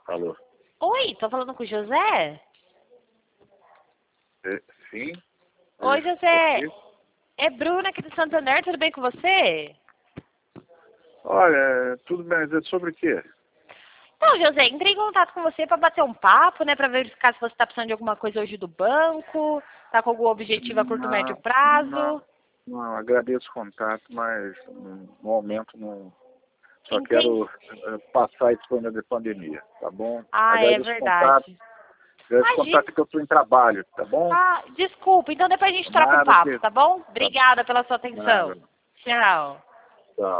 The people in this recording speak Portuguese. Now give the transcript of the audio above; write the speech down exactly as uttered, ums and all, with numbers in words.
Alô? Oi, tô falando com o José? É, sim? Oi, É, José. ok. É Bruna aqui do Santander, tudo bem com você? Olha, tudo bem, mas é sobre o quê? Então, José, entrei em contato com você para bater um papo, né, para verificar se você está precisando de alguma coisa hoje do banco, tá com algum objetivo a curto, médio Não, não, prazo. não, agradeço o contato, mas no momento não. Só Entendi. quero eh, passar esse ano de pandemia, tá bom? Ah, é Agradeço o contato, verdade. agradeço o Imagina. contato que eu estou em trabalho, tá bom? Ah, desculpa, então depois a gente troca um Nada papo, que. tá bom? Tá, Obrigada pela sua atenção. nada. Tchau.